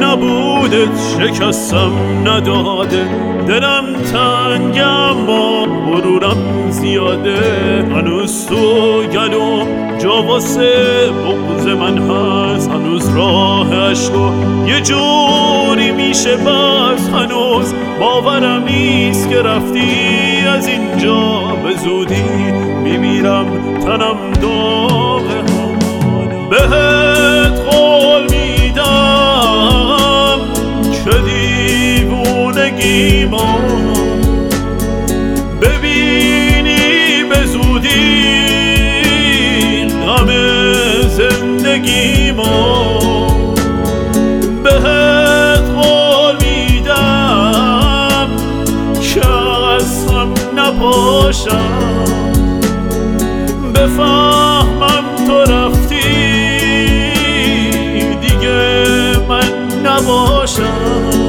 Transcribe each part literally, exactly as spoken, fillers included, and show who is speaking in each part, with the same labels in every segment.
Speaker 1: نبودت شکستم نداده، دلم تنگم با غرورم زیاده. هنوز تو گلوم جا واسه بغض من هست، هنوز راه عشقو یه جوری میشه بس. هنوز باورم نیست که رفتی از اینجا به زودی، میمیرم تنم داغه. بهت قول میدم که دیوونگیمو ببینی به زودی، غم زندگیمو. بهت قول میدم که از هم نباشم، بفهمم تو رفتی دیگه من نباشم.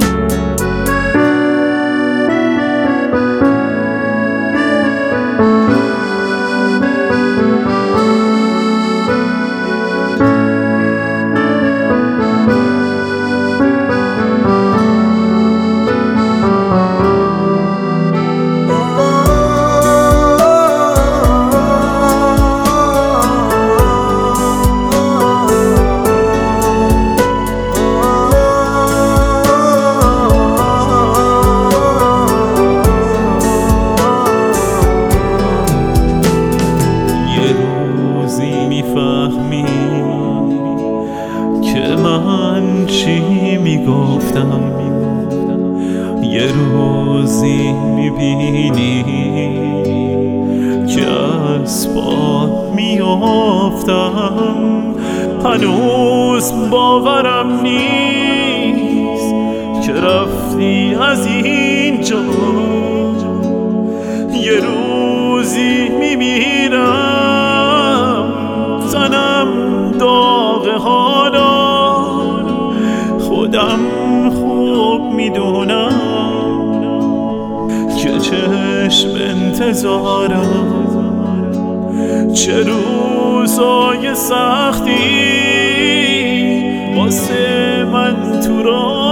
Speaker 1: میفهمی که من چی میگفتم، یه روزی میبینی که از پا میافتم. هنوز باورم نیست که رفتی از اینجا، یه روزی میمیرم تنم داغ. حالا خودم خوب میدونم که چشم انتظارم، چه روزای سختی واسه من تو راه